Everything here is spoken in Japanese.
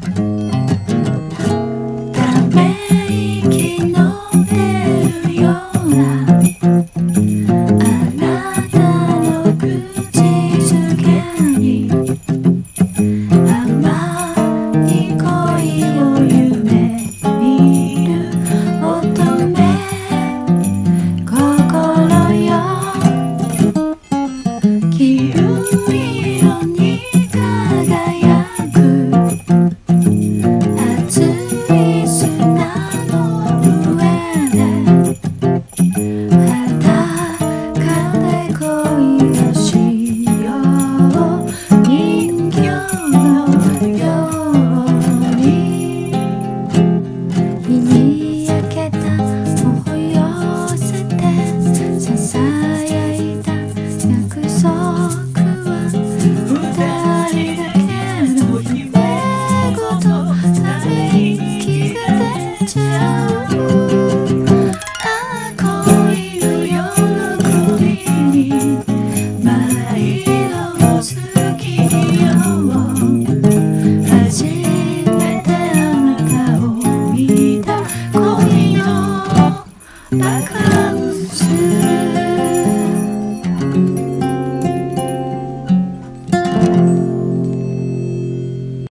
ため息の出るようなあなたの口づけに甘い恋を夢見る乙女心よ黄色に輝く熱い砂の上で裸で恋をしよう人形のよう